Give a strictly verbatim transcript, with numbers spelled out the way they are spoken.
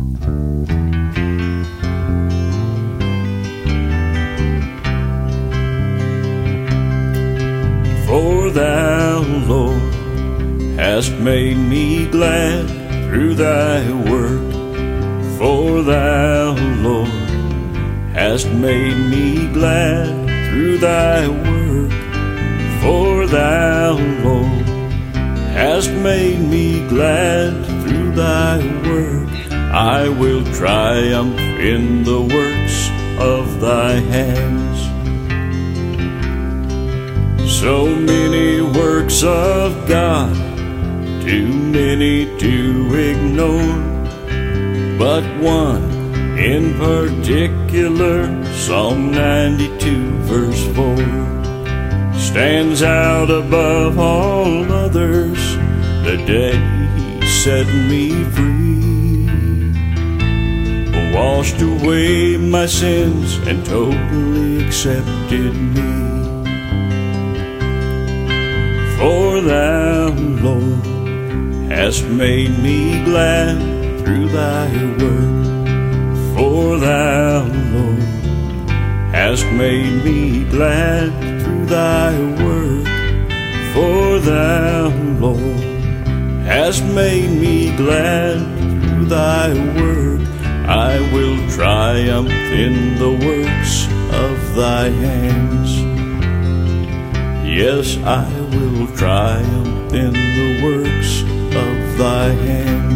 For thou, Lord, hast made me glad through thy work. For thou, Lord, hast made me glad through thy work. For thou, Lord, hast made me glad through thy work. I will triumph in the works of thy hands. So many works of God, too many to ignore, but one in particular, Psalm ninety-two verse four, stands out above all others. The day he set me free, washed away my sins and totally accepted me. For thou, Lord, hast made me glad through thy work. For thou, Lord, hast made me glad through thy work. For thou, Lord, hast made me glad through thy work. I will triumph in the works of thy hands. Yes, I will triumph in the works of thy hands.